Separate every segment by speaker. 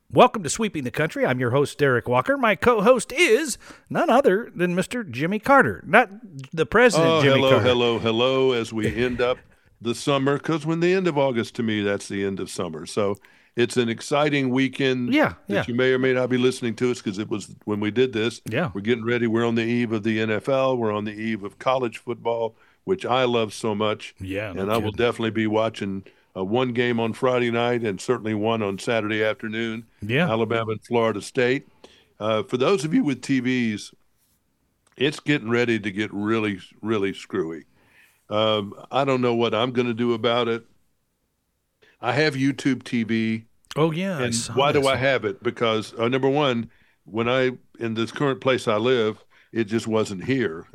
Speaker 1: Welcome to Sweeping the Country. I'm your host, Derek Walker. My co-host is none other than Mr. Jimmy Carter, not the president, Jimmy Carter.
Speaker 2: Hello, as we end up the summer, because when the end of August, to me, that's the end of summer. So it's an exciting weekend that you may or may not be listening to us, because it was when we did this.
Speaker 1: Yeah.
Speaker 2: We're getting ready. We're on the eve of the NFL. We're on the eve of college football, which I love so much.
Speaker 1: Yeah.
Speaker 2: And I will definitely be watching one game on Friday night and certainly one on Saturday afternoon.
Speaker 1: Yeah.
Speaker 2: Alabama and Florida State. For those of you with TVs, it's getting ready to get really, really screwy. I don't know what I'm going to do about it. I have YouTube TV.
Speaker 1: Oh, yeah.
Speaker 2: And why do I have it? Because, number one, in this current place I live, it just wasn't here.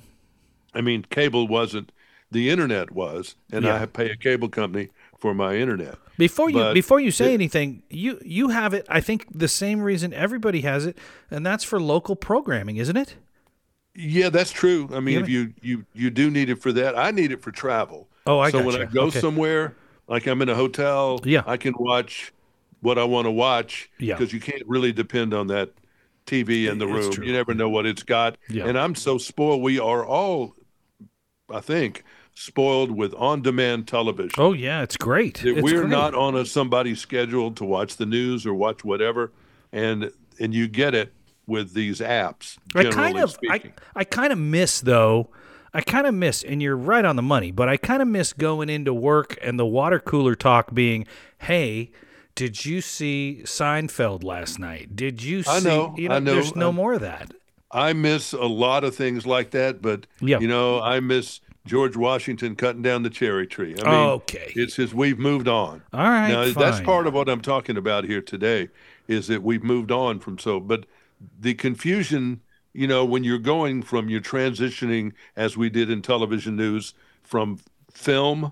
Speaker 2: I mean, cable wasn't. The internet was, and I pay a cable company for my internet.
Speaker 1: Before you say anything, you have it. I think the same reason everybody has it, and that's for local programming, isn't it?
Speaker 2: Yeah, that's true. I mean, if you do need it for that, I need it for travel.
Speaker 1: Oh, I
Speaker 2: so
Speaker 1: gotcha.
Speaker 2: when I go somewhere, like I'm in a hotel, I can watch what I want to watch because you can't really depend on that TV in the room.
Speaker 1: True.
Speaker 2: You never know what it's got.
Speaker 1: Yeah.
Speaker 2: And I'm so spoiled. We are all, I think, spoiled with on-demand television.
Speaker 1: Oh, yeah, it's great.
Speaker 2: We're not on somebody's schedule to watch the news or watch whatever, and you get it with these apps, generally speaking.
Speaker 1: I kind of miss, though. And you're right on the money, but I kind of miss going into work and the water cooler talk being, hey, did you see Seinfeld last night? Did you see? I know. There's no more of that.
Speaker 2: I miss a lot of things like that, but, I miss George Washington cutting down the cherry tree. I mean,
Speaker 1: okay.
Speaker 2: It's just we've moved on.
Speaker 1: All right,
Speaker 2: now,
Speaker 1: fine.
Speaker 2: That's part of what I'm talking about here today is that we've moved on from but the confusion, when you're transitioning, as we did in television news, from film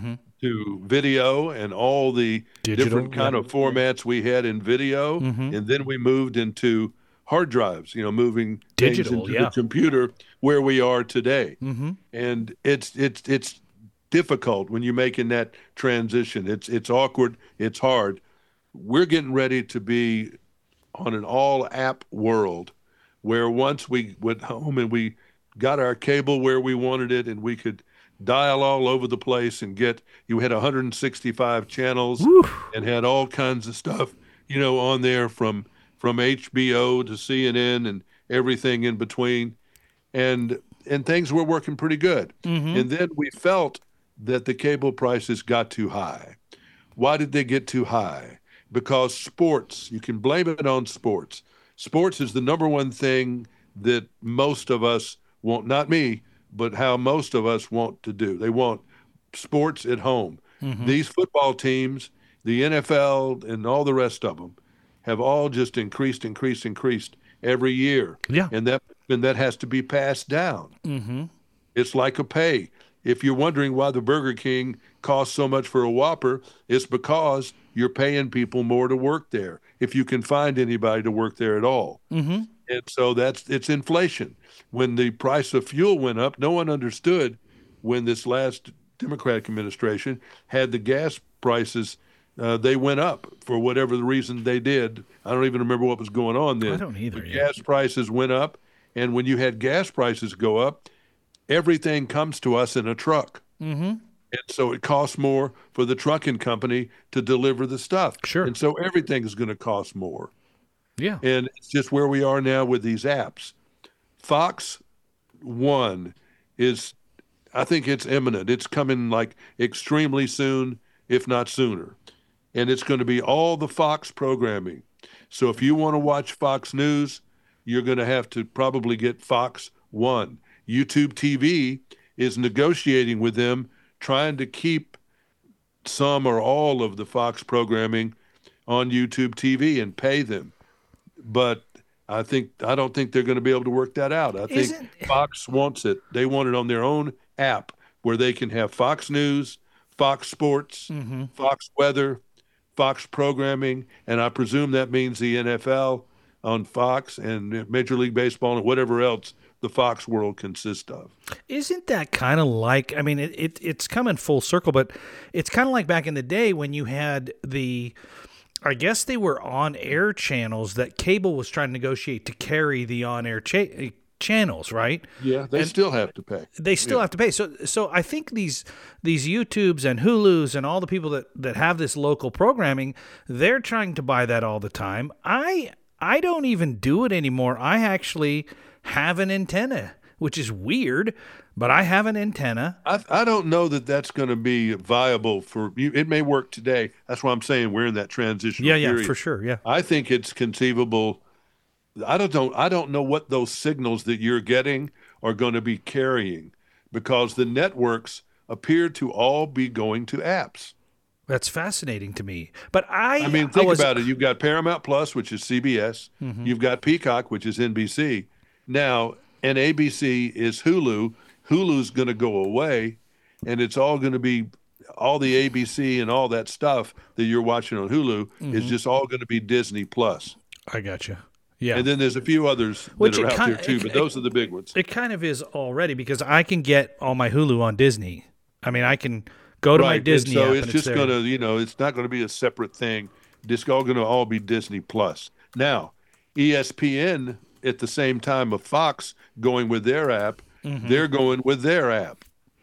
Speaker 2: to video and all the different kind of formats we had in video, and then we moved into hard drives, moving
Speaker 1: digital
Speaker 2: things into the computer where we are today. And it's difficult when you're making that transition. It's awkward. It's hard. We're getting ready to be on an all-app world where once we went home and we got our cable where we wanted it and we could dial all over the place and you had 165 channels and had all kinds of stuff, on there from HBO to CNN and everything in between. And things were working pretty good. And then we felt that the cable prices got too high. Why did they get too high? Because sports, you can blame it on sports. Sports is the number one thing that most of us want, not me, but how most of us want to do. They want sports at home. These football teams, the NFL and all the rest of them, have all just increased every year.
Speaker 1: Yeah.
Speaker 2: And that has to be passed down. It's like a pay. If you're wondering why the Burger King costs so much for a Whopper, it's because you're paying people more to work there, if you can find anybody to work there at all. And so it's inflation. When the price of fuel went up, no one understood when this last Democratic administration had the gas prices. They went up for whatever the reason they did. I don't even remember what was going on then.
Speaker 1: I don't either.
Speaker 2: Gas prices went up, and when you had gas prices go up, everything comes to us in a truck. And so it costs more for the trucking company to deliver the stuff.
Speaker 1: Sure.
Speaker 2: And so everything is going to cost more.
Speaker 1: Yeah.
Speaker 2: And it's just where we are now with these apps. Fox One is, I think it's imminent. It's coming like extremely soon, if not sooner. And it's going to be all the Fox programming. So if you want to watch Fox News, you're going to have to probably get Fox One. YouTube TV is negotiating with them, trying to keep some or all of the Fox programming on YouTube TV and pay them. But I don't think they're going to be able to work that out. I think Fox wants it. They want it on their own app where they can have Fox News, Fox Sports, Fox Weather, Fox programming, and I presume that means the NFL on Fox and Major League Baseball and whatever else the Fox world consists of.
Speaker 1: Isn't that kind of like, I mean, it's coming full circle, but it's kind of like back in the day when you had the I guess they were on-air channels that cable was trying to negotiate to carry the on-air channels, right?
Speaker 2: Yeah, they still have to pay.
Speaker 1: They still have to pay. So I think these YouTubes and Hulus and all the people that have this local programming, they're trying to buy that all the time. I don't even do it anymore. I actually have an antenna, which is weird, but I have an antenna.
Speaker 2: I don't know that that's going to be viable for you. It may work today. That's why I'm saying we're in that transition period.
Speaker 1: Yeah, for sure. Yeah.
Speaker 2: I think it's conceivable. I don't know what those signals that you're getting are going to be carrying, because the networks appear to all be going to apps.
Speaker 1: That's fascinating to me. But I
Speaker 2: mean, think about it. You've got Paramount Plus, which is CBS.
Speaker 1: Mm-hmm.
Speaker 2: You've got Peacock, which is NBC. Now, and ABC is Hulu. Hulu's going to go away, and it's all going to be all the ABC and all that stuff that you're watching on Hulu is just all going to be Disney Plus.
Speaker 1: I gotcha. Yeah.
Speaker 2: And then there's a few others that are out there too, but those are the big ones.
Speaker 1: It kind of is already, because I can get all my Hulu on Disney. I mean, I can go to my Disney
Speaker 2: so
Speaker 1: app
Speaker 2: it's
Speaker 1: and
Speaker 2: just
Speaker 1: there.
Speaker 2: going to, it's not going to be a separate thing. It's all going to all be Disney Plus. Now, ESPN at the same time of Fox going with their app, they're going with their app.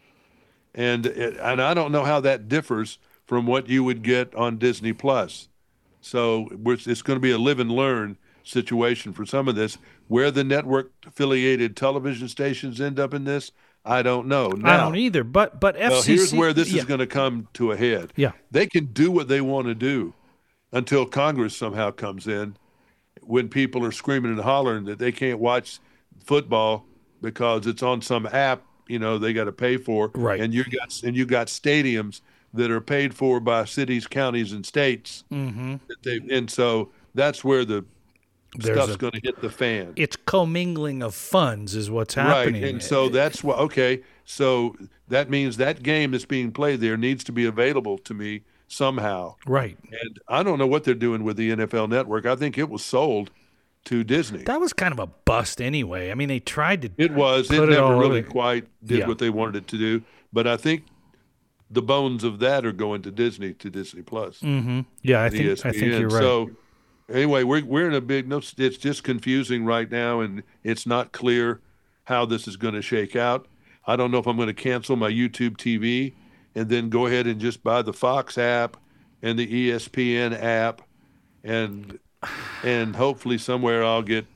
Speaker 2: And I don't know how that differs from what you would get on Disney Plus. So it's going to be a live and learn situation for some of this. Where the network affiliated television stations end up in this, I don't know. Now,
Speaker 1: I don't either. But FCC.
Speaker 2: Well, here's where this is going to come to a head.
Speaker 1: Yeah.
Speaker 2: They can do what they want to do until Congress somehow comes in, when people are screaming and hollering that they can't watch football because it's on some app, they got to pay for.
Speaker 1: Right.
Speaker 2: And you got stadiums that are paid for by cities, counties, and states.
Speaker 1: Mm-hmm.
Speaker 2: And so that's where the stuff's going to hit the fan.
Speaker 1: It's commingling of funds is what's happening.
Speaker 2: Right. And so that's what. Okay. So that means that game that's being played there needs to be available to me somehow.
Speaker 1: Right.
Speaker 2: And I don't know what they're doing with the NFL Network. I think it was sold to Disney.
Speaker 1: That was kind of a bust anyway. I mean, they tried to.
Speaker 2: It was. It never really quite did what they wanted it to do. But I think the bones of that are going to Disney Plus.
Speaker 1: Mm-hmm. Yeah, I think you're right.
Speaker 2: So anyway, we're in a big. No, it's just confusing right now, and it's not clear how this is going to shake out. I don't know if I'm going to cancel my YouTube TV and then go ahead and just buy the Fox app and the ESPN app, and hopefully somewhere I'll get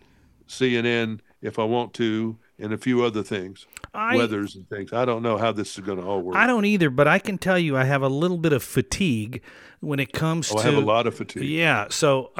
Speaker 2: CNN if I want to, and a few other things, weathers and things. I don't know how this is going to all work.
Speaker 1: I don't either, but I can tell you I have a little bit of fatigue when it comes to.
Speaker 2: I have a lot of fatigue.
Speaker 1: Yeah, so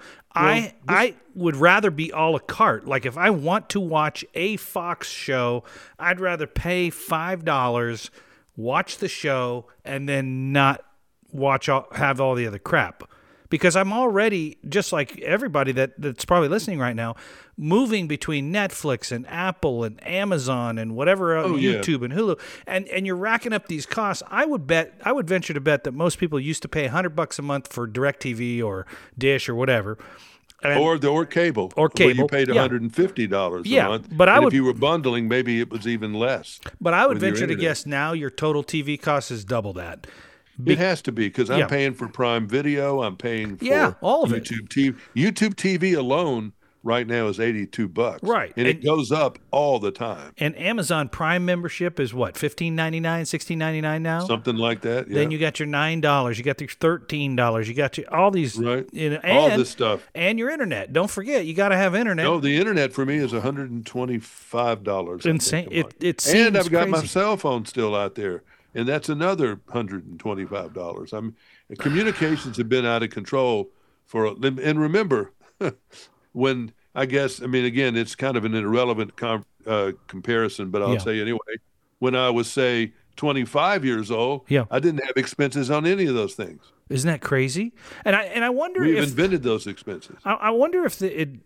Speaker 1: I would rather be a la carte. Like if I want to watch a Fox show, I'd rather pay $5, watch the show, and then not have all the other crap. Because I'm already, just like everybody that's probably listening right now, moving between Netflix and Apple and Amazon and whatever YouTube and Hulu, and you're racking up these costs. I would venture to bet that most people used to pay $100 a month for DirecTV or Dish or whatever.
Speaker 2: Or cable.
Speaker 1: Or cable.
Speaker 2: Where you paid $150 a month.
Speaker 1: But
Speaker 2: if you were bundling, maybe it was even less.
Speaker 1: But I would venture to guess now your total TV cost is double that.
Speaker 2: It has to be, because I'm paying for Prime Video. I'm paying for
Speaker 1: all of
Speaker 2: YouTube TV. YouTube TV alone right now is $82.
Speaker 1: Right.
Speaker 2: And it goes up all the time.
Speaker 1: And Amazon Prime membership is what, $15.99, $16.99 now?
Speaker 2: Something like that, yeah.
Speaker 1: Then you got your $9, you got your $13, you got your all these
Speaker 2: all this stuff.
Speaker 1: And your internet. Don't forget, you got to have internet.
Speaker 2: No, the internet for me is $125.
Speaker 1: Insane. It seems
Speaker 2: and I've got
Speaker 1: crazy.
Speaker 2: my cell phone still out there. And that's another $125. Communications have been out of control and remember, when again, it's kind of an irrelevant comparison, but I'll say anyway, when I was, say, 25 years old, I didn't have expenses on any of those things.
Speaker 1: Isn't that crazy? And I wonder
Speaker 2: if invented those expenses.
Speaker 1: I wonder if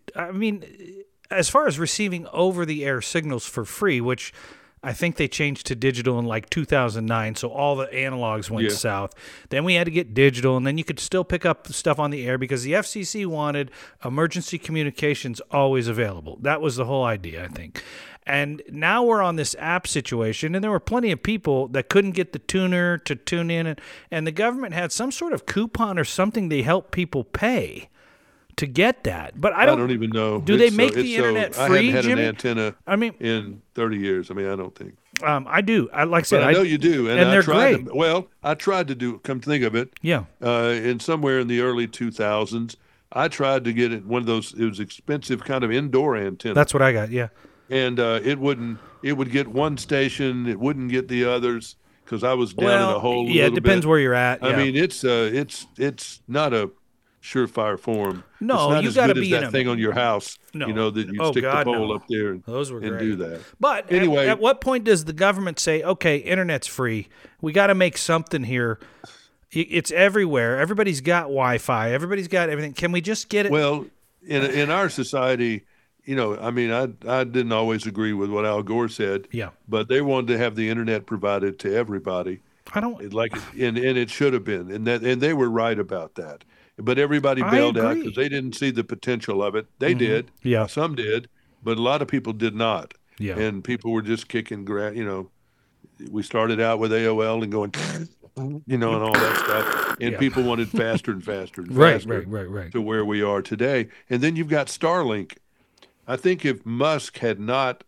Speaker 1: as far as receiving over-the-air signals for free, which I think they changed to digital in like 2009, so all the analogs went south. Then we had to get digital, and then you could still pick up stuff on the air because the FCC wanted emergency communications always available. That was the whole idea, I think. And now we're on this app situation, and there were plenty of people that couldn't get the tuner to tune in, and the government had some sort of coupon or something they help people pay to get that. But I don't
Speaker 2: even know.
Speaker 1: Do they make the internet free,
Speaker 2: I haven't had
Speaker 1: Jimmy?
Speaker 2: an antenna in 30 years. I mean, I don't think.
Speaker 1: I do. Like I said,
Speaker 2: but I know you do, and
Speaker 1: they're
Speaker 2: I tried.
Speaker 1: great.
Speaker 2: I tried to do. Come to think of it,
Speaker 1: yeah.
Speaker 2: In somewhere in the early 2000s, I tried to get it one of those. It was expensive kind of indoor antenna.
Speaker 1: That's what I got. Yeah.
Speaker 2: And it would get one station, it wouldn't get the others because I was down in a hole.
Speaker 1: Yeah, it depends where you're at. Yeah.
Speaker 2: I mean, it's not a surefire form.
Speaker 1: No,
Speaker 2: it's not
Speaker 1: you
Speaker 2: as
Speaker 1: got to
Speaker 2: good
Speaker 1: be
Speaker 2: as that thing on your house.
Speaker 1: No.
Speaker 2: You know that you stick the pole up there and,
Speaker 1: those were great.
Speaker 2: and do that.
Speaker 1: But
Speaker 2: anyway,
Speaker 1: at what point does the government say, "Okay, internet's free. We got to make something here"? It's everywhere. Everybody's got Wi-Fi. Everybody's got everything. Can we just get it?
Speaker 2: Well, in our society. You know, I mean, I didn't always agree with what Al Gore said.
Speaker 1: Yeah.
Speaker 2: But they wanted to have the internet provided to everybody. And it should have been, and they were right about that. But everybody bailed out because they didn't see the potential of it. They did.
Speaker 1: Yeah.
Speaker 2: Some did, but a lot of people did not.
Speaker 1: Yeah.
Speaker 2: And people were just kicking. We started out with AOL and going, and all that stuff. And people wanted faster and faster and faster.
Speaker 1: Right.
Speaker 2: To where we are today. And then you've got Starlink. I think if Musk had not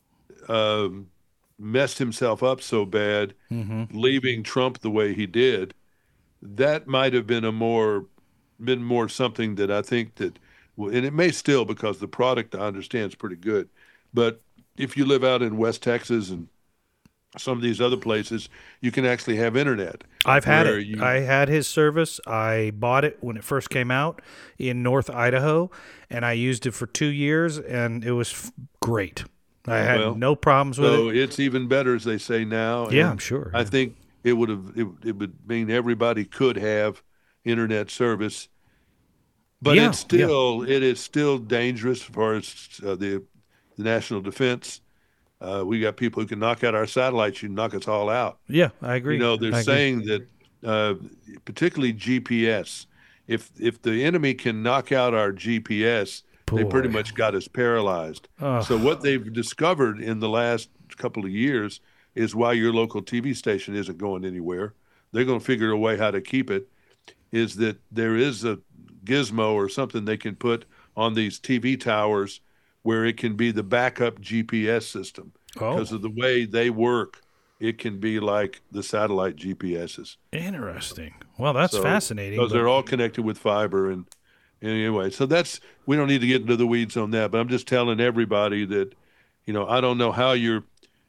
Speaker 2: messed himself up so bad, leaving Trump the way he did, that might have been more something that I think that, and it may still because the product I understand is pretty good. But if you live out in West Texas and some of these other places, you can actually have internet.
Speaker 1: I've had it. I had his service. I bought it when it first came out in North Idaho, and I used it for 2 years, and it was great. I had no problems with it.
Speaker 2: So it's even better, as they say now.
Speaker 1: Yeah, I'm sure.
Speaker 2: I think it would mean everybody could have internet service, but it is still dangerous as far as the national defense. We got people who can knock out our satellites. You can knock us all out.
Speaker 1: Yeah, I agree.
Speaker 2: They're saying that particularly GPS, if the enemy can knock out our GPS, they pretty much got us paralyzed. So what they've discovered in the last couple of years is why your local TV station isn't going anywhere. They're going to figure a way how to keep it, is that there is a gizmo or something they can put on these TV towers where it can be the backup GPS system. Because of the way they work, it can be like the satellite GPSs.
Speaker 1: Interesting. Well, that's fascinating.
Speaker 2: Because they're all connected with fiber. And anyway, so we don't need to get into the weeds on that, but I'm just telling everybody that, I don't know how your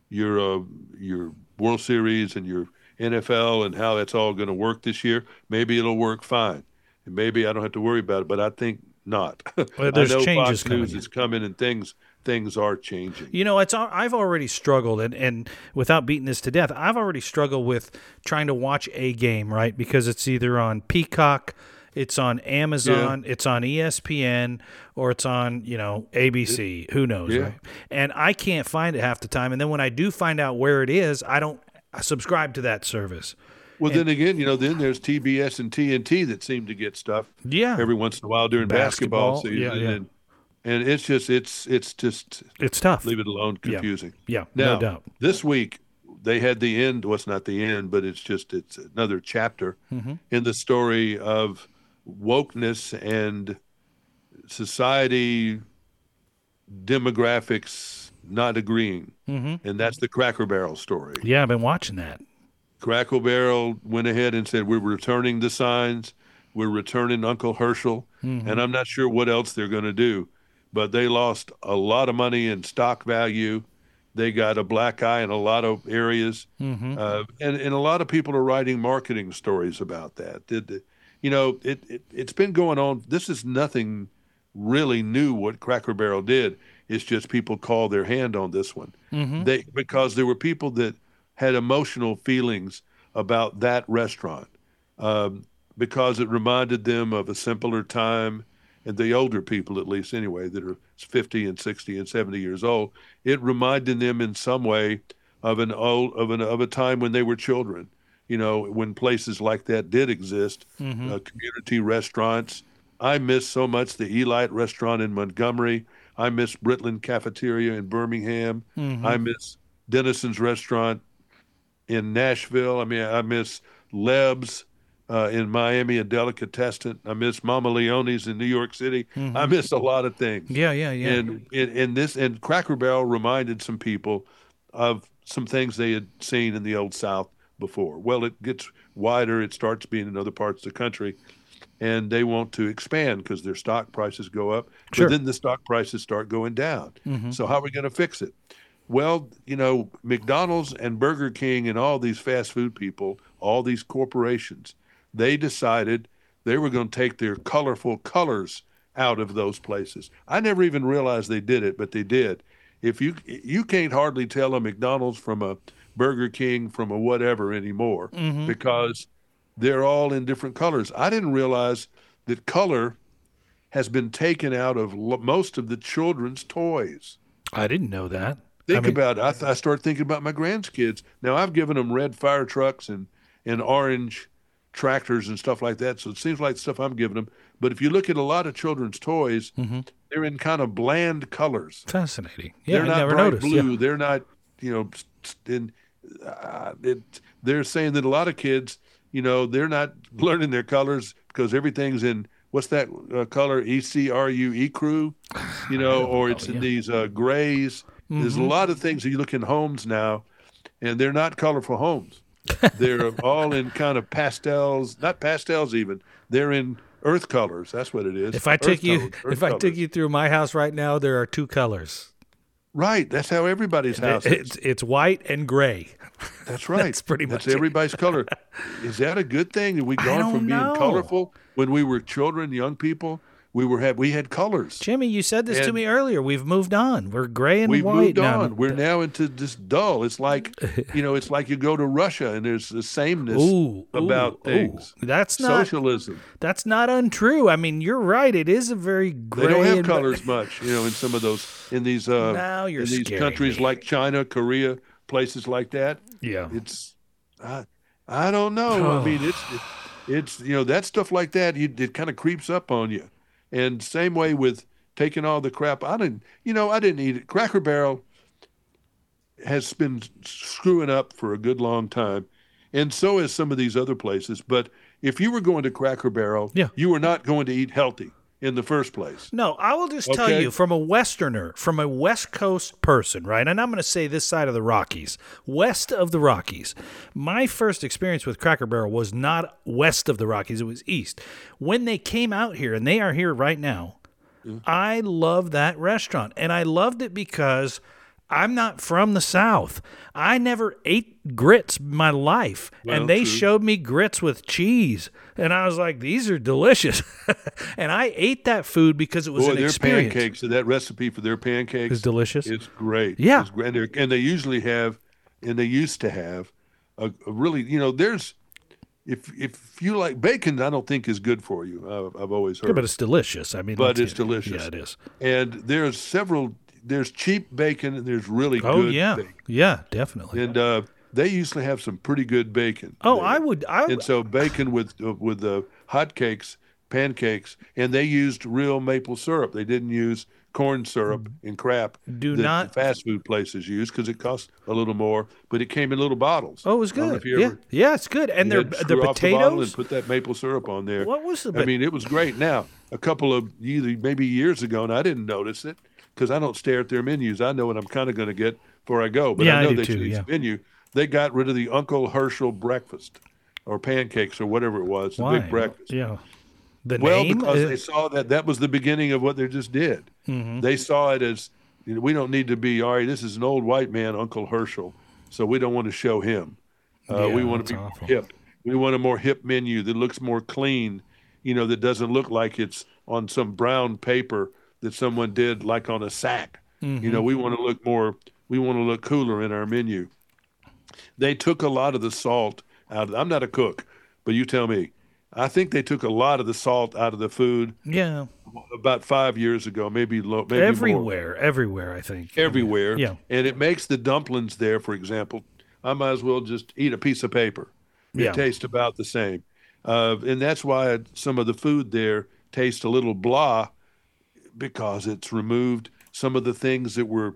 Speaker 2: World Series and your NFL and how that's all going to work this year. Maybe it'll work fine. And maybe I don't have to worry about it, but I think not.
Speaker 1: Well, there's
Speaker 2: I know
Speaker 1: changes
Speaker 2: Fox News is coming and things are changing.
Speaker 1: I've already struggled, and without beating this to death, I've already struggled with trying to watch a game, right? Because it's either on Peacock, it's on Amazon, it's on ESPN, or it's on, ABC. Who knows, right? And I can't find it half the time. And then when I do find out where it is, I don't subscribe to that service.
Speaker 2: Well, then again, then there's TBS and TNT that seem to get stuff every once in a while during basketball season. And it's just
Speaker 1: it's tough.
Speaker 2: Leave it alone. Confusing.
Speaker 1: Yeah,
Speaker 2: now,
Speaker 1: no doubt.
Speaker 2: This week they had the end. Well, it's not the end, but it's another chapter in the story of wokeness and society demographics not agreeing, and that's the Cracker Barrel story.
Speaker 1: Yeah, I've been watching that.
Speaker 2: Cracker Barrel went ahead and said, we're returning the signs, we're returning Uncle Herschel, and I'm not sure what else they're going to do. But they lost a lot of money in stock value. They got a black eye in a lot of areas. And a lot of people are writing marketing stories about that. It's been going on. This is nothing really new what Cracker Barrel did. It's just people called their hand on this one. Because there were people that had emotional feelings about that restaurant because it reminded them of a simpler time. And the older people, at least anyway, that are 50 and 60 and 70 years old, it reminded them in some way of a time when they were children. When places like that did exist, community restaurants. I miss so much the Elite restaurant in Montgomery. I miss Britland Cafeteria in Birmingham. I miss Denison's Restaurant in Nashville. I mean, I miss Leb's in Miami and Delicatessen. I miss Mama Leone's in New York City. I miss a lot of things.
Speaker 1: Yeah.
Speaker 2: And Cracker Barrel reminded some people of some things they had seen in the Old South before. Well, it gets wider. It starts being in other parts of the country, and they want to expand because their stock prices go up.
Speaker 1: Sure.
Speaker 2: But then the stock prices start going down. So how are we going to fix it? Well, McDonald's and Burger King and all these fast food people, all these corporations, they decided they were going to take their colorful colors out of those places. I never even realized they did it, but they did. If you can't hardly tell a McDonald's from a Burger King from a whatever anymore because they're all in different colors. I didn't realize that color has been taken out of most of the children's toys.
Speaker 1: I didn't know that.
Speaker 2: Think about it. I start thinking about my grandkids. Now, I've given them red fire trucks and orange tractors and stuff like that, so it seems like the stuff I'm giving them. But if you look at a lot of children's toys, they're in kind of bland colors.
Speaker 1: Fascinating. Yeah,
Speaker 2: They're not
Speaker 1: I never
Speaker 2: bright
Speaker 1: noticed.
Speaker 2: blue.
Speaker 1: Yeah.
Speaker 2: They're not, they're saying that a lot of kids, they're not learning their colors because everything's in, what's that color? ECRU, ecru, or it's in these grays. There's a lot of things that you look in homes now, and they're not colorful homes. They're all in kind of pastels, not pastels even. They're in earth colors. That's what it is.
Speaker 1: If I took you through my house right now, there are two colors.
Speaker 2: Right. That's how everybody's house is.
Speaker 1: It's white and gray.
Speaker 2: That's right.
Speaker 1: That's pretty much
Speaker 2: That's everybody's color. Is that a good thing? Have we gone from being colorful when we were children, young people? We had colors.
Speaker 1: Jimmy, you said this to me earlier. We've moved on. We're gray and
Speaker 2: we've
Speaker 1: white
Speaker 2: moved
Speaker 1: now.
Speaker 2: on. We're now into this dull. It's like, it's like you go to Russia and there's the sameness about things.
Speaker 1: That's not
Speaker 2: socialism.
Speaker 1: That's not untrue. I mean, you're right. It is a very gray.
Speaker 2: They don't have colors much, in some of those in these
Speaker 1: now you're
Speaker 2: in these
Speaker 1: scaring
Speaker 2: countries
Speaker 1: me.
Speaker 2: like China, Korea, places like that.
Speaker 1: Yeah.
Speaker 2: It's I don't know. I mean, it's that stuff like that. It kind of creeps up on you. And same way with taking all the crap. I didn't eat it. Cracker Barrel has been screwing up for a good long time, and so has some of these other places. But if you were going to Cracker Barrel, you were not going to eat healthy in the first place.
Speaker 1: No, I will just tell you, from a Westerner, from a West Coast person, right? And I'm going to say this side of the Rockies, west of the Rockies. My first experience with Cracker Barrel was not west of the Rockies. It was east. When they came out here, and they are here right now, I love that restaurant. And I loved it because I'm not from the South. I never ate grits in my life.
Speaker 2: Well,
Speaker 1: and they
Speaker 2: true.
Speaker 1: showed me grits with cheese. And I was like, these are delicious. And I ate that food because it was an
Speaker 2: their
Speaker 1: experience.
Speaker 2: pancakes, that recipe for their pancakes
Speaker 1: It's delicious.
Speaker 2: It's great.
Speaker 1: Yeah.
Speaker 2: It's great. And they usually have, and they used to have, a really, there's, if you like bacon, I don't think is good for you. I've always heard.
Speaker 1: Yeah, but it's delicious. I mean,
Speaker 2: but it's delicious.
Speaker 1: Yeah, it is.
Speaker 2: And there's cheap bacon and there's really good bacon.
Speaker 1: Yeah, definitely.
Speaker 2: And they usually have some pretty good bacon.
Speaker 1: Oh,
Speaker 2: there. And so bacon with the hotcakes, pancakes, and they used real maple syrup. They didn't use corn syrup and crap that the fast food places use because it costs a little more, but it came in little bottles.
Speaker 1: Oh, it was good. Yeah, it's good. And their
Speaker 2: potatoes.
Speaker 1: The bottle
Speaker 2: and put that maple syrup on there.
Speaker 1: What was the?
Speaker 2: I mean, it was great. Now, a couple of maybe years ago, and I didn't notice it because I don't stare at their menus. I know what I'm kind of going to get before I go, but I know they changed the menu. They got rid of the Uncle Herschel breakfast or pancakes or whatever it was, the big breakfast.
Speaker 1: Yeah.
Speaker 2: Because they saw that was the beginning of what they just did.
Speaker 1: Mm-hmm.
Speaker 2: They saw it as, we don't need to be, all right, this is an old white man, Uncle Herschel, so we don't want to show him. We want to be more hip. We want a more hip menu that looks more clean, that doesn't look like it's on some brown paper that someone did like on a sack. Mm-hmm. We want to look cooler in our menu. They took a lot of the salt out of I'm not a cook, but you tell me. I think they took a lot of the salt out of the food.
Speaker 1: Yeah.
Speaker 2: About 5 years ago, maybe
Speaker 1: everywhere,
Speaker 2: more.
Speaker 1: Everywhere, I think.
Speaker 2: Everywhere.
Speaker 1: Yeah.
Speaker 2: And it makes the dumplings there, for example, I might as well just eat a piece of paper. It tastes about the same. And that's why some of the food there tastes a little blah because it's removed some of the things that were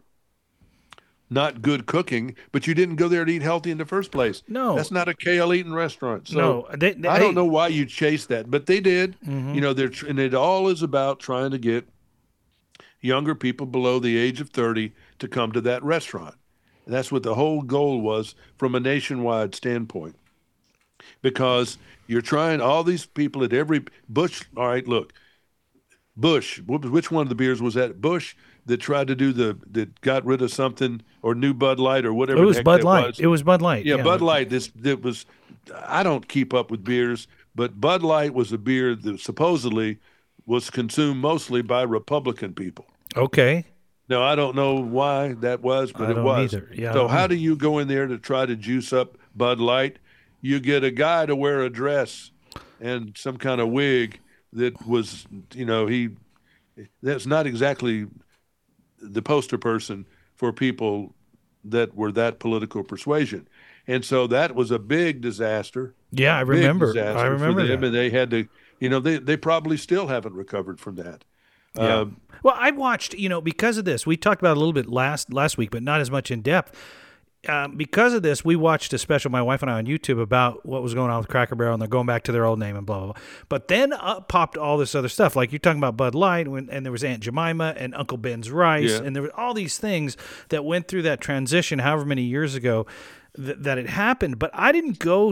Speaker 2: not good cooking, but you didn't go there to eat healthy in the first place.
Speaker 1: No.
Speaker 2: That's not a kale eating restaurant. So
Speaker 1: No,
Speaker 2: I don't know why you chase that, but they did.
Speaker 1: Mm-hmm.
Speaker 2: You know, and it all is about trying to get younger people below the age of 30 to come to that restaurant. And that's what the whole goal was from a nationwide standpoint. Because you're trying all these people at every Busch. All right, look, Busch. Which one of the beers was that? Busch that tried to do that got rid of something, or new Bud Light or whatever.
Speaker 1: It was Bud Light. It was Bud Light.
Speaker 2: Yeah, Bud Light. It was. I don't keep up with beers, but Bud Light was a beer that supposedly was consumed mostly by Republican people.
Speaker 1: Okay.
Speaker 2: Now, I don't know why that was, but it was.
Speaker 1: I don't either. Yeah,
Speaker 2: so how do you go in there to try to juice up Bud Light? You get a guy to wear a dress and some kind of wig that was, you know, that's not exactly the poster person for people that were that political persuasion. And so that was a big disaster.
Speaker 1: Yeah, I remember.
Speaker 2: I remember them, and they had to, you know, they probably still haven't recovered from that.
Speaker 1: Yeah. Well, I watched, you know, because of this, we talked about it a little bit last week, but not as much in depth. Because of this, we watched a special, my wife and I, on YouTube about what was going on with Cracker Barrel, and they're going back to their old name and blah, blah, blah. But then up popped all this other stuff. Like you're talking about Bud Light, and there was Aunt Jemima and Uncle Ben's Rice, and there were all these things that went through that transition however many years ago that it happened. But I didn't go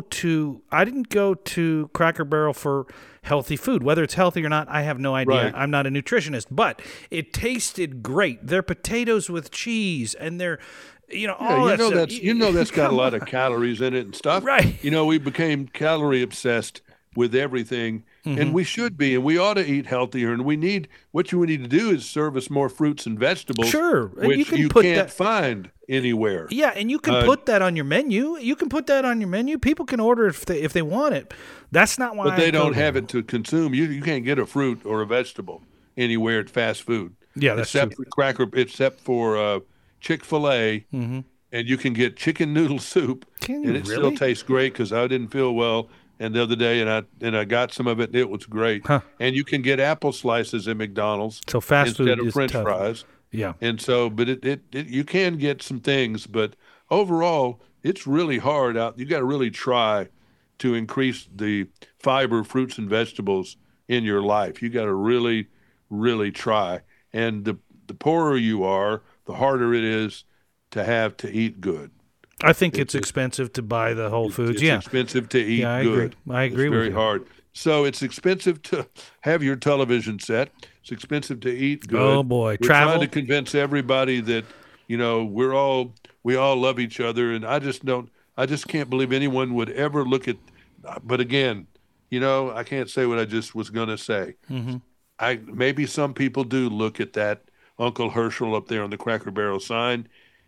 Speaker 1: to Cracker Barrel for healthy food. Whether it's healthy or not, I have no idea.
Speaker 2: Right.
Speaker 1: I'm not a nutritionist, but it tasted great. Their potatoes with cheese and their, you know, all that stuff.
Speaker 2: That's got a lot of calories in it and stuff.
Speaker 1: Right.
Speaker 2: You know, we became calorie obsessed with everything, and we should be, and we ought to eat healthier. And what you need to do is serve us more fruits and vegetables,
Speaker 1: sure, and
Speaker 2: which you can't find anywhere.
Speaker 1: Yeah, and you can put that on your menu. People can order if they want it. That's not why.
Speaker 2: But they don't have it to consume. You can't get a fruit or a vegetable anywhere at fast food.
Speaker 1: Yeah, that's
Speaker 2: except
Speaker 1: true.
Speaker 2: Except for Chick-fil-A, and you can get chicken noodle soup, and it still tastes great because I didn't feel well. And the other day, and I got some of it, and it was great.
Speaker 1: Huh.
Speaker 2: And you can get apple slices at McDonald's
Speaker 1: so fast
Speaker 2: instead
Speaker 1: food
Speaker 2: of French
Speaker 1: tough.
Speaker 2: fries.
Speaker 1: Yeah.
Speaker 2: And so, but you can get some things, but overall, it's really hard out. You got to really try to increase the fiber, fruits, and vegetables in your life. You got to really, really try. And the poorer you are, the harder it is to eat good.
Speaker 1: I think it's expensive to buy the Whole Foods.
Speaker 2: It's expensive to eat good.
Speaker 1: I agree with you.
Speaker 2: It's very hard. So it's expensive to have your television set. It's expensive to eat good.
Speaker 1: Oh boy,
Speaker 2: We're
Speaker 1: travel.
Speaker 2: trying to convince everybody that, you know, we all love each other, and I just can't believe anyone would ever look at. But again, you know, I can't say what I just was going to say. Maybe some people do look at that Uncle Herschel up there on the Cracker Barrel sign,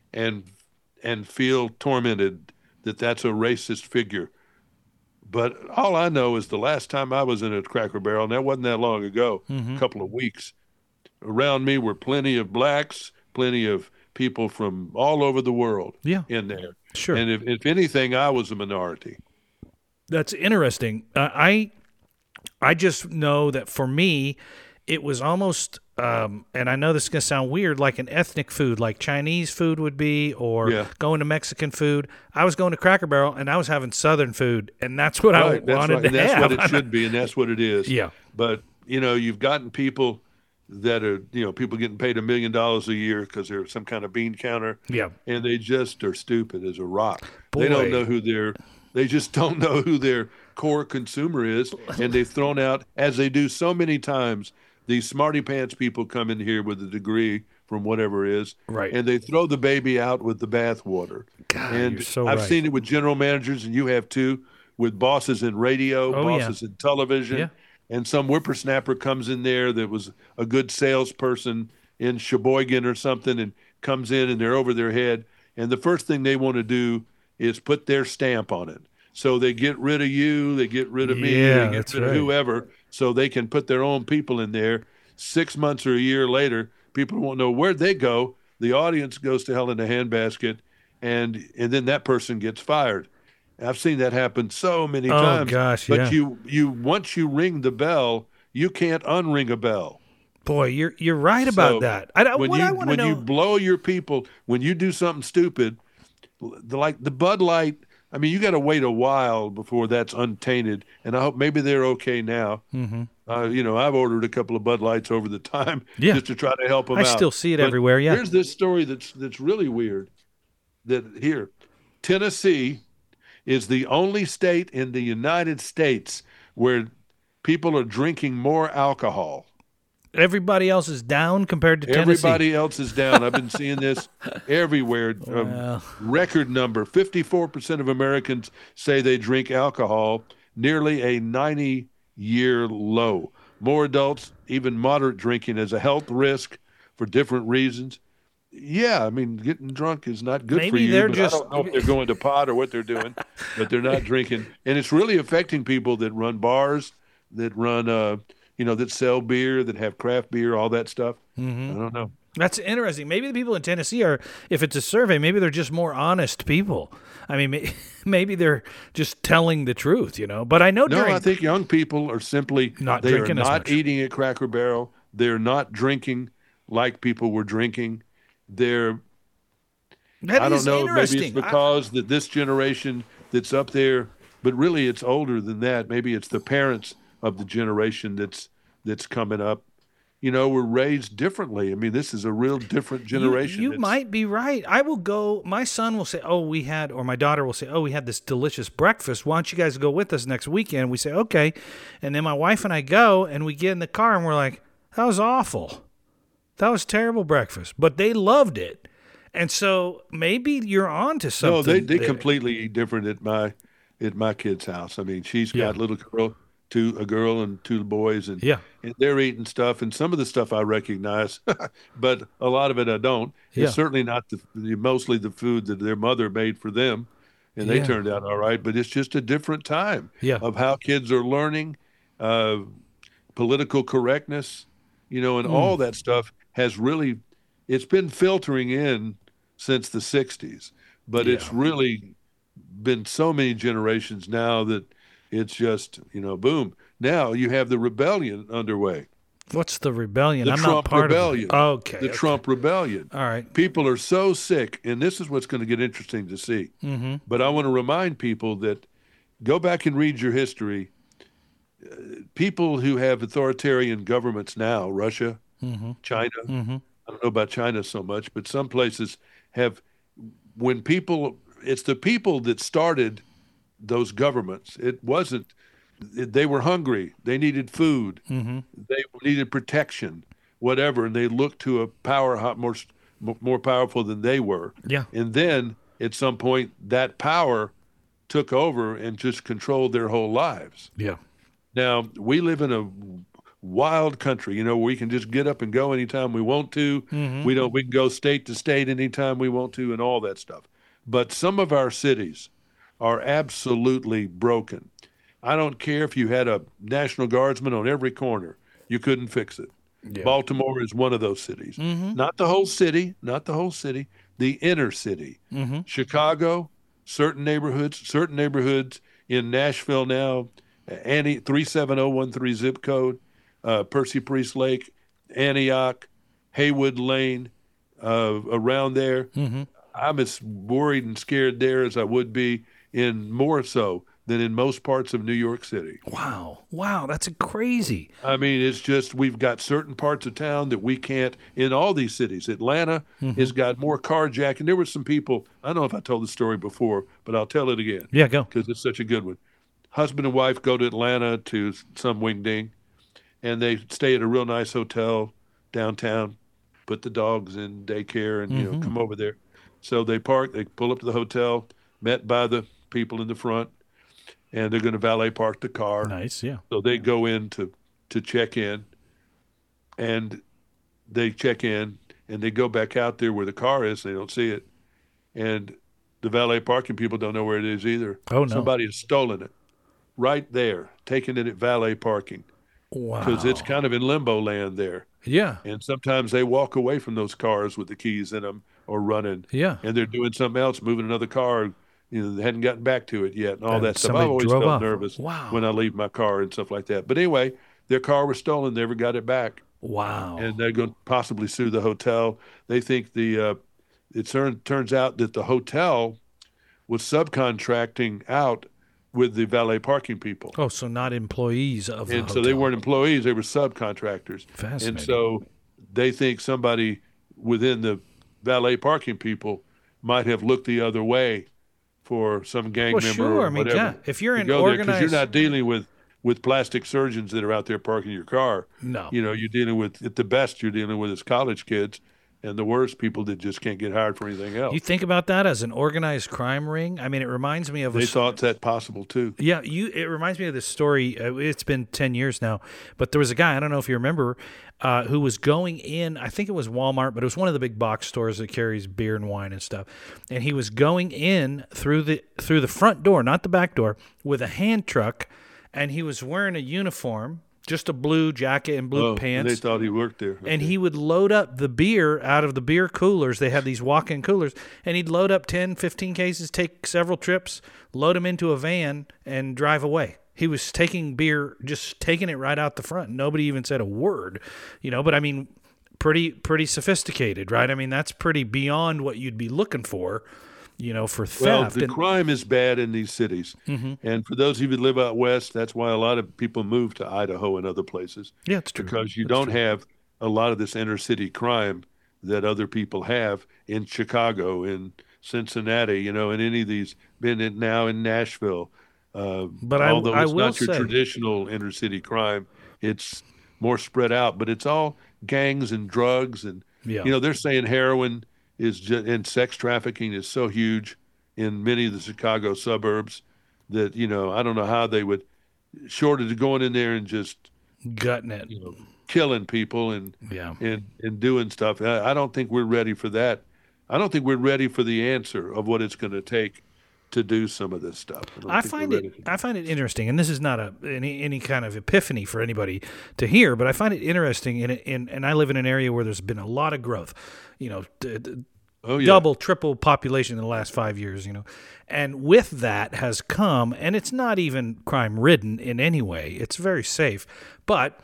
Speaker 2: and feel tormented that that's a racist figure. But all I know is the last time I was in a Cracker Barrel, and that wasn't that long ago, a couple of weeks, around me were plenty of blacks, plenty of people from all over the world in there.
Speaker 1: Sure.
Speaker 2: And if anything, I was a minority.
Speaker 1: That's interesting. I just know that for me, it was almost, and I know this is going to sound weird, like an ethnic food, like Chinese food would be, or going to Mexican food. I was going to Cracker Barrel, and I was having Southern food, and that's what I wanted to have.
Speaker 2: And that's what it should be, and that's what it is.
Speaker 1: Yeah.
Speaker 2: But, you know, you've gotten people that are, you know, people getting paid $1 million a year because they're some kind of bean counter.
Speaker 1: Yeah.
Speaker 2: And they just are stupid as a rock.
Speaker 1: Boy.
Speaker 2: They don't know they just don't know who their core consumer is, and they've thrown out, as they do so many times, these smarty pants people come in here with a degree from whatever it is,
Speaker 1: right,
Speaker 2: and they throw the baby out with the bathwater.
Speaker 1: God,
Speaker 2: and
Speaker 1: you're so
Speaker 2: I've
Speaker 1: right.
Speaker 2: seen it with general managers, and you have too, with bosses in radio, bosses in television, and some whippersnapper comes in there that was a good salesperson in Sheboygan or something, and comes in and they're over their head, and the first thing they want to do is put their stamp on it. So they get rid of you, they get rid of me, they get rid of whoever, so they can put their own people in there. 6 months or a year later, people won't know where'd they go. The audience goes to hell in a handbasket, and then that person gets fired. I've seen that happen so many times.
Speaker 1: Oh gosh,
Speaker 2: but you once you ring the bell, you can't unring a bell.
Speaker 1: Boy, you're right about
Speaker 2: So
Speaker 1: that.
Speaker 2: when
Speaker 1: What I want to
Speaker 2: when you
Speaker 1: know.
Speaker 2: blow your people, when you do something stupid, like the Bud Light, I mean, you got to wait a while before that's untainted. And I hope maybe they're okay now. I've ordered a couple of Bud Lights over the time
Speaker 1: Yeah,
Speaker 2: just to try to help them
Speaker 1: I
Speaker 2: out.
Speaker 1: still see it
Speaker 2: But
Speaker 1: everywhere. Yeah.
Speaker 2: here's this story that's really weird. That here, Tennessee is the only state in the United States where people are drinking more alcohol.
Speaker 1: Everybody else is down compared to Tennessee.
Speaker 2: Everybody else is down. I've been seeing this everywhere.
Speaker 1: Well.
Speaker 2: Record number 54% of Americans say they drink alcohol, nearly a 90-year low. More adults, even moderate drinking, as a health risk for different reasons. Yeah, I mean, getting drunk is not good for
Speaker 1: Maybe
Speaker 2: you.
Speaker 1: they're
Speaker 2: But
Speaker 1: just-
Speaker 2: I don't know if they're going to pot or what they're doing, but they're not drinking. And it's really affecting people that run bars, that run, that sell beer, that have craft beer, all that stuff. I don't know.
Speaker 1: That's interesting. Maybe the people in Tennessee are, if it's a survey, maybe they're just more honest people. I mean, maybe they're just telling the truth, But I know
Speaker 2: No, I think young people are simply
Speaker 1: Not
Speaker 2: they are
Speaker 1: drinking as
Speaker 2: not
Speaker 1: much.
Speaker 2: eating at Cracker Barrel. They're not drinking like people were drinking. I don't know. Maybe it's because that this generation that's up there, but really it's older than that. Maybe it's the parents of the generation that's coming up. We're raised differently. I mean, this is a real different generation.
Speaker 1: You might be right. I will go. My son will say, or my daughter will say, we had this delicious breakfast. Why don't you guys go with us next weekend? We say, okay. And then my wife and I go, and we get in the car, and we're like, that was awful. That was terrible breakfast. But they loved it. And so maybe you're on to something.
Speaker 2: No, they completely different at my kid's house. I mean, she's got a little girl, a girl and two boys, and they're eating stuff. And some of the stuff I recognize, but a lot of it I don't.
Speaker 1: Yeah.
Speaker 2: It's certainly not mostly the food that their mother made for them, and they turned out all right. But it's just a different time of how kids are learning, political correctness, and all that stuff has really, it's been filtering in since the 60s, but it's really been so many generations now that it's just, boom. Now you have the rebellion underway.
Speaker 1: What's the rebellion?
Speaker 2: The Trump rebellion.
Speaker 1: Okay.
Speaker 2: The Trump rebellion.
Speaker 1: All right.
Speaker 2: People are so sick, and this is what's going to get interesting to see.
Speaker 1: Mm-hmm.
Speaker 2: But I want to remind people that go back and read your history. People who have authoritarian governments now, Russia, China, I don't know about China so much, but some places have, it's the people that started those governments. They were hungry. They needed food. They needed protection, whatever. And they looked to a power more powerful than they were.
Speaker 1: Yeah.
Speaker 2: And then at some point, that power took over and just controlled their whole lives.
Speaker 1: Yeah.
Speaker 2: Now, we live in a wild country, where we can just get up and go anytime we want to. We can go state to state anytime we want to and all that stuff. But some of our cities are absolutely broken. I don't care if you had a National Guardsman on every corner, you couldn't fix it. Yeah. Baltimore is one of those cities. Not the whole city, the inner city. Chicago, certain neighborhoods in Nashville now, 37013 zip code, Percy Priest Lake, Antioch, Haywood Lane, around there. I'm as worried and scared there as I would be more so than in most parts of New York City.
Speaker 1: Wow, that's crazy.
Speaker 2: I mean, it's just we've got certain parts of town that we can't, in all these cities. Atlanta has got more carjacking. There were some people, I don't know if I told the story before, but I'll tell it again.
Speaker 1: Yeah, go.
Speaker 2: Because it's such a good one. Husband and wife go to Atlanta to some wing-ding, and they stay at a real nice hotel downtown, put the dogs in daycare and, come over there. So they pull up to the hotel, met by the people in the front, and they're going to valet park the car.
Speaker 1: Nice, yeah.
Speaker 2: So they go in to check in, and they check in, and they go back out there where the car is. They don't see it. And the valet parking people don't know where it is either.
Speaker 1: Oh, no.
Speaker 2: Somebody has stolen it right there, taking it at valet parking.
Speaker 1: Wow.
Speaker 2: Because it's kind of in limbo land there.
Speaker 1: Yeah.
Speaker 2: And sometimes they walk away from those cars with the keys in them or running.
Speaker 1: Yeah.
Speaker 2: And they're doing something else, moving another car. They hadn't gotten back to it yet and all
Speaker 1: And
Speaker 2: that stuff.
Speaker 1: somebody
Speaker 2: I've always
Speaker 1: drove
Speaker 2: felt
Speaker 1: off.
Speaker 2: nervous
Speaker 1: Wow.
Speaker 2: when I leave my car and stuff like that. But anyway, their car was stolen, never got it back.
Speaker 1: Wow.
Speaker 2: and they're going to possibly sue the hotel. They think turns out that the hotel was subcontracting out with the valet parking people.
Speaker 1: Oh, so not employees of the
Speaker 2: And
Speaker 1: hotel.
Speaker 2: so they weren't employees, they were subcontractors.
Speaker 1: Fascinating.
Speaker 2: And so they think somebody within the valet parking people might have looked the other way for some gang member
Speaker 1: sure.
Speaker 2: or
Speaker 1: I mean,
Speaker 2: whatever.
Speaker 1: yeah. If you're in
Speaker 2: Because
Speaker 1: organized,
Speaker 2: you're not dealing with plastic surgeons that are out there parking your car.
Speaker 1: no.
Speaker 2: You know, you're dealing with, at the best, you're dealing with is college kids, and the worst, people that just can't get hired for anything else.
Speaker 1: You think about that as an organized crime ring? I mean, it reminds me of
Speaker 2: They thought that possible too.
Speaker 1: Yeah, it reminds me of this story. It's been 10 years now, but there was a guy, I don't know if you remember, who was going in, I think it was Walmart, but it was one of the big box stores that carries beer and wine and stuff. And he was going in through the front door, not the back door, with a hand truck, and he was wearing a uniform, just a blue jacket and blue pants.
Speaker 2: And they thought he worked there.
Speaker 1: And he would load up the beer out of the beer coolers. They had these walk-in coolers. And he'd load up 10, 15 cases, take several trips, load them into a van, and drive away. He was taking beer, just taking it right out the front. Nobody even said a word, But, I mean, pretty sophisticated, right? I mean, that's pretty beyond what you'd be looking for, for theft.
Speaker 2: Well, the crime is bad in these cities. Mm-hmm. And for those of you that live out west, that's why a lot of people move to Idaho and other places.
Speaker 1: Yeah, it's true.
Speaker 2: Because you don't have a lot of this inner city crime that other people have in Chicago, in Cincinnati, and any of these, now in Nashville.
Speaker 1: But
Speaker 2: although
Speaker 1: I
Speaker 2: it's
Speaker 1: will
Speaker 2: not your
Speaker 1: say,
Speaker 2: traditional inner city crime, it's more spread out. But it's all gangs and drugs. And, they're saying heroin and sex trafficking is so huge in many of the Chicago suburbs that, I don't know how they would, short of going in there and just
Speaker 1: gutting it,
Speaker 2: killing people and doing stuff. I don't think we're ready for that. I don't think we're ready for the answer of what it's going to take to do some of this stuff.
Speaker 1: I find it interesting, and this is not any kind of epiphany for anybody to hear, but I find it interesting, and I live in an area where there's been a lot of growth, double, triple population in the last 5 years, and with that has come, and it's not even crime-ridden in any way, it's very safe, but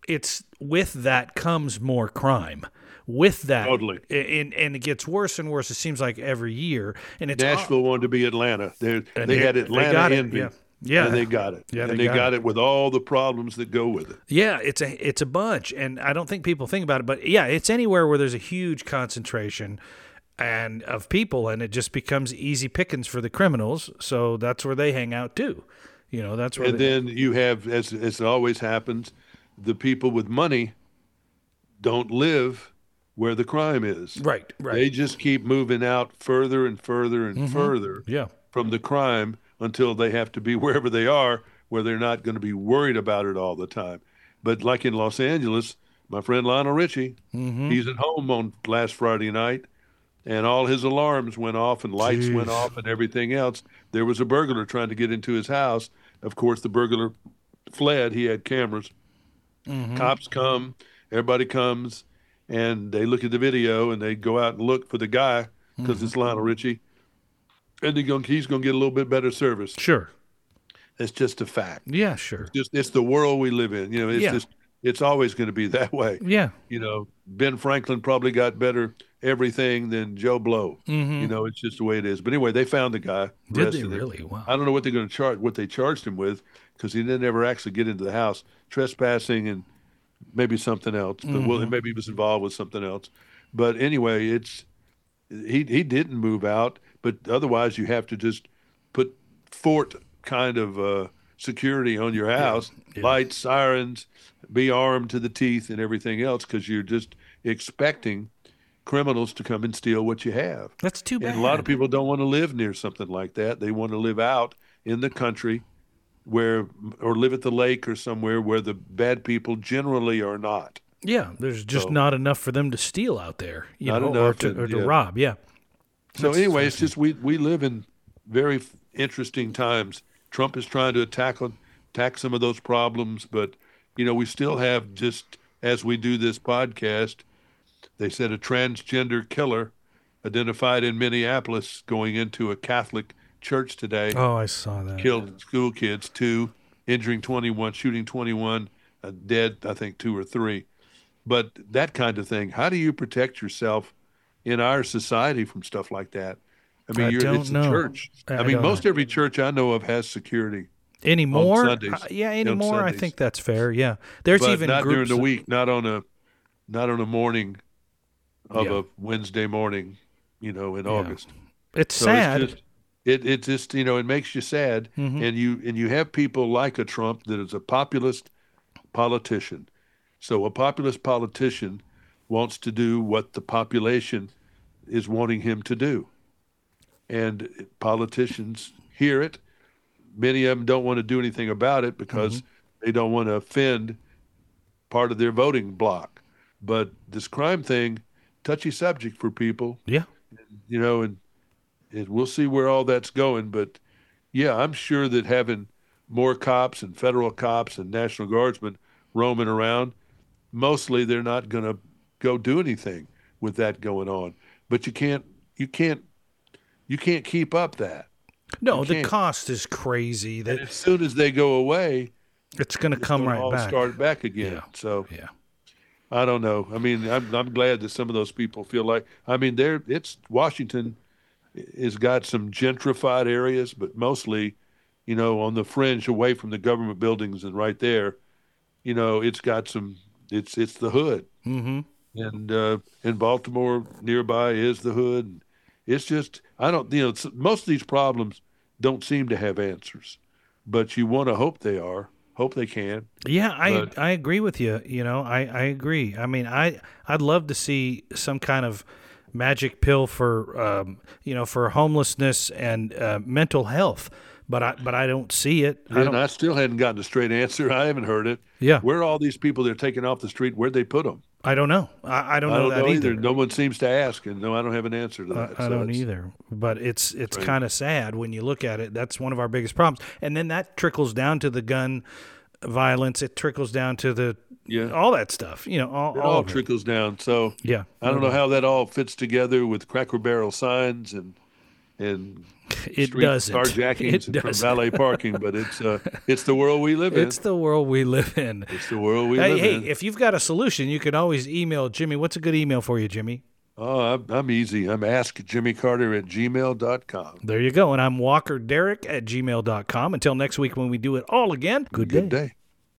Speaker 1: with that comes more crime. With that,
Speaker 2: totally.
Speaker 1: And it gets worse and worse. It seems like every year. And
Speaker 2: Nashville wanted to be Atlanta. They had Atlanta envy.
Speaker 1: Yeah,
Speaker 2: and they got it.
Speaker 1: Yeah,
Speaker 2: and they got it with all the problems that go with it.
Speaker 1: Yeah, it's a bunch, and I don't think people think about it, but yeah, it's anywhere where there's a huge concentration and of people, and it just becomes easy pickings for the criminals. So that's where they hang out too. That's where.
Speaker 2: And then you have, as it always happens, the people with money don't live where the crime is.
Speaker 1: Right.
Speaker 2: They just keep moving out further and further and further from the crime until they have to be wherever they are, where they're not going to be worried about it all the time. But like in Los Angeles, my friend Lionel Richie, he's at home on last Friday night, and all his alarms went off and lights went off and everything else. There was a burglar trying to get into his house. Of course, the burglar fled. He had cameras. Cops come, everybody comes, and they look at the video and they go out and look for the guy because it's Lionel Richie, and he's going to get a little bit better service.
Speaker 1: Sure,
Speaker 2: it's just a fact.
Speaker 1: Yeah, sure.
Speaker 2: It's the world we live in. It's always going to be that way.
Speaker 1: Yeah.
Speaker 2: Ben Franklin probably got better everything than Joe Blow. It's just the way it is. But anyway, they found the guy.
Speaker 1: Did they really? Wow.
Speaker 2: I don't know what they're going to charge. What they charged him with, because he didn't ever actually get into the house, trespassing and maybe something else, but maybe he was involved with something else. But anyway, he didn't move out, but otherwise you have to just put fort kind of security on your house, lights, sirens, be armed to the teeth and everything else, because you're just expecting criminals to come and steal what you have.
Speaker 1: That's too bad.
Speaker 2: And a lot of people don't want to live near something like that. They want to live out in the country or live at the lake or somewhere where the bad people generally are not.
Speaker 1: Yeah, there's just not enough for them to steal out there,
Speaker 2: or
Speaker 1: to rob. Yeah.
Speaker 2: So anyway, it's just we live in very interesting times. Trump is trying to attack some of those problems, but we still have, just as we do this podcast, they said a transgender killer identified in Minneapolis going into a Catholic church today.
Speaker 1: Oh, I saw that.
Speaker 2: Killed school kids, 2, injuring 21, shooting 21, dead, I think 2 or 3. But that kind of thing, how do you protect yourself in our society from stuff like that? I mean,
Speaker 1: I don't
Speaker 2: it's a
Speaker 1: know.
Speaker 2: church. I mean,
Speaker 1: don't
Speaker 2: most
Speaker 1: know.
Speaker 2: every church I know of has security on
Speaker 1: Anymore?
Speaker 2: Sundays.
Speaker 1: Yeah,
Speaker 2: On
Speaker 1: anymore. I
Speaker 2: Sundays,
Speaker 1: think that's fair. Yeah. There's
Speaker 2: but
Speaker 1: even
Speaker 2: not during
Speaker 1: groups.
Speaker 2: the week. Not on a morning of
Speaker 1: Yeah.
Speaker 2: a Wednesday morning, in August.
Speaker 1: It's
Speaker 2: So
Speaker 1: sad.
Speaker 2: it's just it makes you sad,
Speaker 1: Mm-hmm.
Speaker 2: and you have people like a Trump that is a populist politician. So a populist politician wants to do what the population is wanting him to do, and politicians hear it. Many of them don't want to do anything about it because they don't want to offend part of their voting bloc. But this crime thing, touchy subject for people,
Speaker 1: Yeah.
Speaker 2: and we'll see where all that's going. But yeah, I'm sure that having more cops and federal cops and National Guardsmen roaming around, mostly they're not going to go do anything with that going on. But you can't keep up that.
Speaker 1: No,
Speaker 2: You
Speaker 1: the
Speaker 2: can't.
Speaker 1: cost is crazy.
Speaker 2: And
Speaker 1: That
Speaker 2: as soon as they go away,
Speaker 1: it's going to
Speaker 2: it's
Speaker 1: come
Speaker 2: going to
Speaker 1: right
Speaker 2: all
Speaker 1: back.
Speaker 2: start back again.
Speaker 1: Yeah.
Speaker 2: So
Speaker 1: Yeah.
Speaker 2: I don't know. I mean, I'm glad that some of those people feel like. I mean, it's Washington has got some gentrified areas, but mostly, on the fringe, away from the government buildings, and right there, it's got some. It's the hood,
Speaker 1: Mm-hmm.
Speaker 2: and in Baltimore nearby is the hood. And it's just I don't. Most of these problems don't seem to have answers, but you want to hope they are. Hope they can.
Speaker 1: Yeah,
Speaker 2: But
Speaker 1: I agree with you. I agree. I mean, I'd love to see some kind of magic pill for for homelessness and mental health, but I don't see it.
Speaker 2: I still hadn't gotten a straight answer. I haven't heard it.
Speaker 1: Yeah.
Speaker 2: Where are all these people that are taken off the street? Where'd they put them?
Speaker 1: I don't know. I don't
Speaker 2: I
Speaker 1: know
Speaker 2: don't
Speaker 1: that
Speaker 2: know
Speaker 1: either.
Speaker 2: No one seems to ask, and no, I don't have an answer to that.
Speaker 1: I
Speaker 2: So
Speaker 1: don't
Speaker 2: it's-
Speaker 1: either. But it's
Speaker 2: Right.
Speaker 1: kind of sad when you look at it. That's one of our biggest problems. And then that trickles down to the gun violence. It trickles down to the
Speaker 2: Yeah,
Speaker 1: all that stuff. All
Speaker 2: it all
Speaker 1: of it.
Speaker 2: trickles down. So
Speaker 1: Yeah.
Speaker 2: I don't know how that all fits together with Cracker Barrel signs and
Speaker 1: It
Speaker 2: street
Speaker 1: doesn't.
Speaker 2: carjackings
Speaker 1: It
Speaker 2: and from
Speaker 1: doesn't.
Speaker 2: valet parking, but it's the world we live in.
Speaker 1: It's the world we live in.
Speaker 2: It's the world we
Speaker 1: Hey,
Speaker 2: live in.
Speaker 1: if you've got a solution, you can always email Jimmy. What's a good email for you, Jimmy?
Speaker 2: Oh, I'm easy. I'm askjimmycarter@gmail.com.
Speaker 1: There you go. And I'm WalkerDerek@gmail.com. Until next week when we do it all again, good day.
Speaker 2: Good day.